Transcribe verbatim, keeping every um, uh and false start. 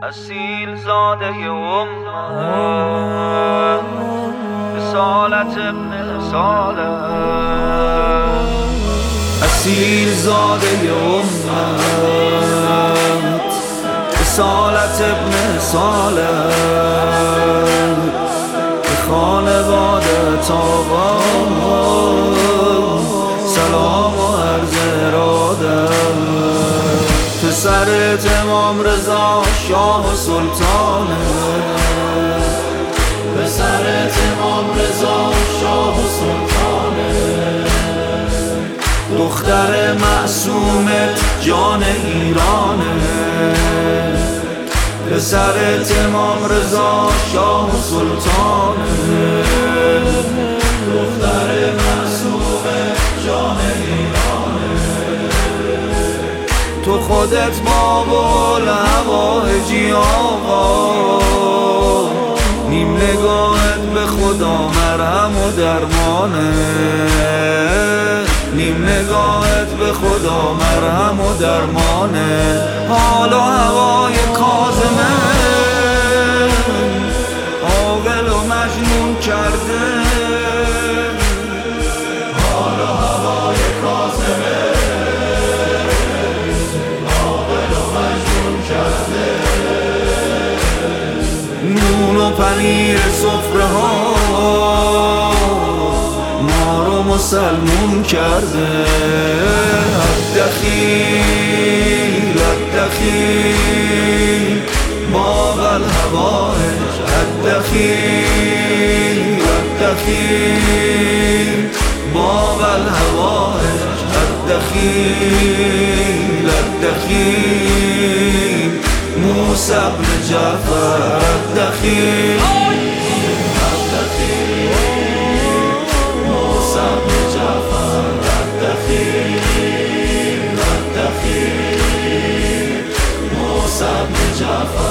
اصیل زاده امت رسالت ابن رسالت اصیل زاده امت رسالت ابن رسالت به خانواده آقا سلام و عرض ارادت پسرت امام رضا شاه و سلطانه پسرت امام رضا شاه و سلطانه دختر معصومت جان ایرانه پسرت امام رضا شاه و سلطانه دختر معصومت جان ایرانه تو خودت باب الهوایجی آقا نیم نگاهت به خدا مرهم و درمانه نیم نگاهت به خدا مرهم و درمانه حال و هوای کاظمه عاقل و مجنون کرده حال و هوای کاظمه عاقل و مجنون کرده نون و پنیر سفره ها ما رو مسلمون کرده الدخیل الدخیل باب الهوایج الدخیل الدخیل باب الهوایج الدخیل الدخیل موسی بن جعفر الدخیل موسی بن جعفر